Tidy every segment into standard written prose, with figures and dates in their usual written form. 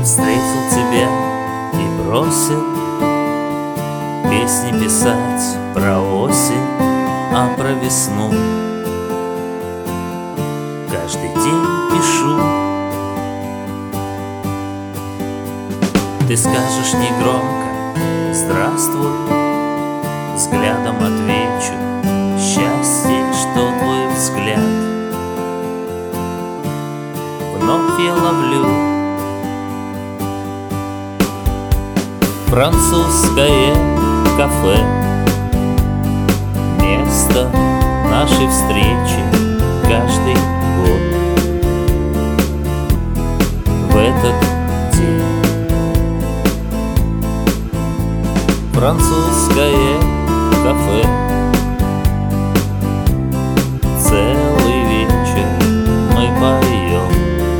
Встретил тебя и бросил песни писать про осень, а про весну каждый день пишу. Ты скажешь негромко «Здравствуй», взглядом отвечу «Счастье, что твой взгляд». Вновь я ловлю французское кафе, место нашей встречи каждый год. В этот день французское кафе, целый вечер мы поем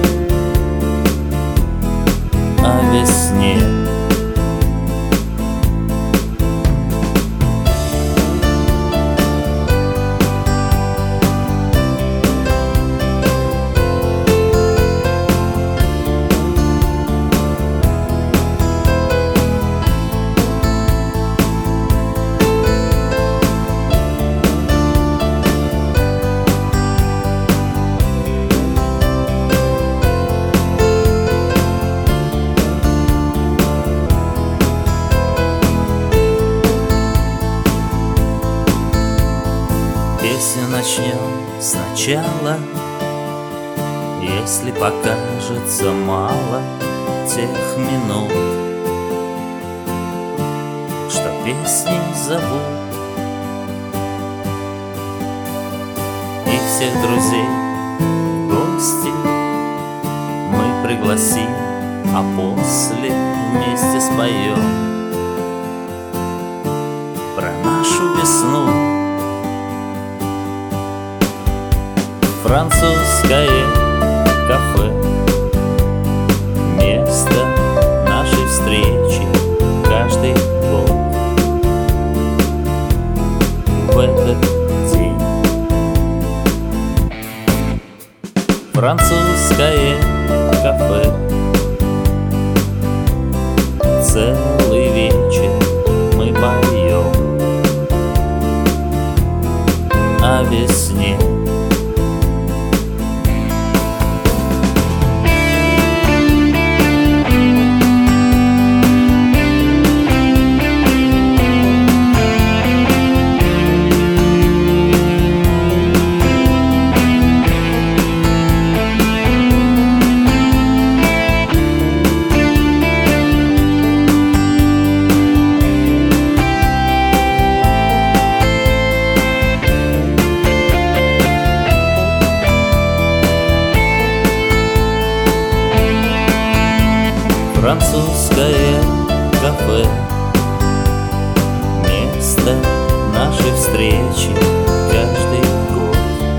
о весне. Песню начнем сначала, если покажется мало тех минут, что песней зовут. И всех друзей в гости мы пригласим, а после вместе споем про нашу весну. Французское кафе, место нашей встречи каждый год. В этот день французское кафе, целый вечер мы поем о весне. Французское кафе, место нашей встречи каждый год.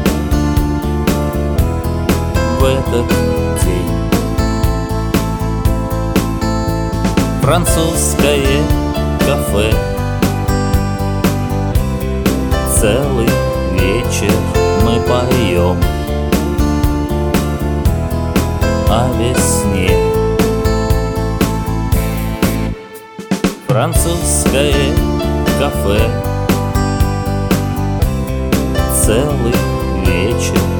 В этот день французское кафе, целый вечер мы поем о весне. Французское кафе, целый вечер